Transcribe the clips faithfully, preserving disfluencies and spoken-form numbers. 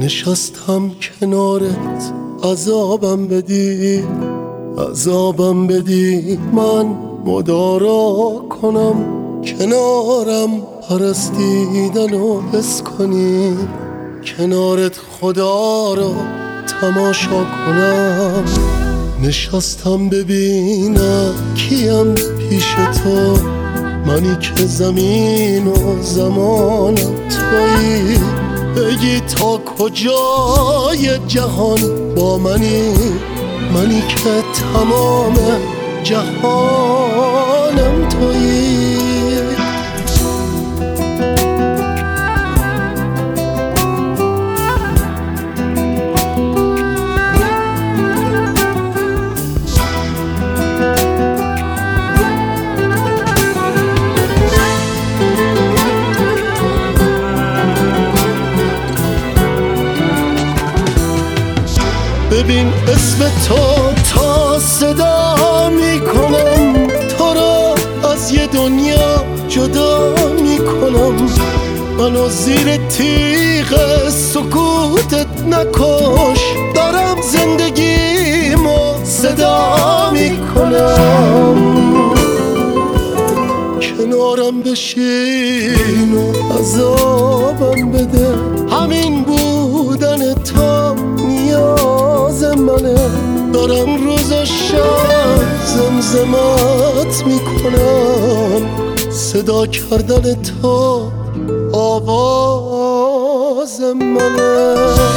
نشستم کنارت عذابم بدی عذابم بدی من مدارا کنم کنارم پرستیدن و حس کنی کنارت خدا را تماشا کنم نشستم ببینم کیم پیش تو منی که زمین و زمان تویی بگی تا کجای جهان با منی منی که تمام جهانم تویی ببین اسم تو تا صدا میکنم تو را از یه دنیا جدا میکنم منو زیر تیغ سکوتت نکش دارم زندگیمو صدا میکنم کنارم بشین و عذابم بده همین بودن تو نیاز منه دارم روز و شب زمزمت میکنم صدا کردن تو آواز منه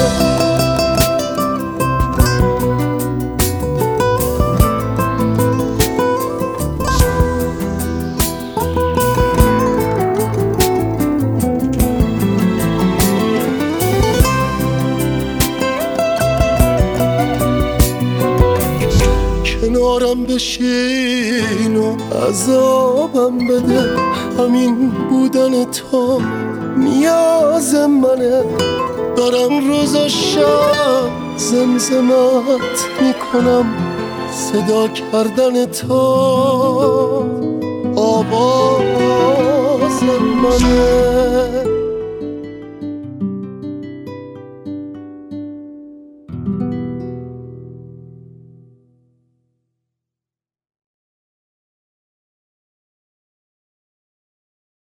کنارم بشین و عذابم بده همین بودن تو نیاز منه دارم روز و شب زمزمت میکنم صدا کردن تو آواز منه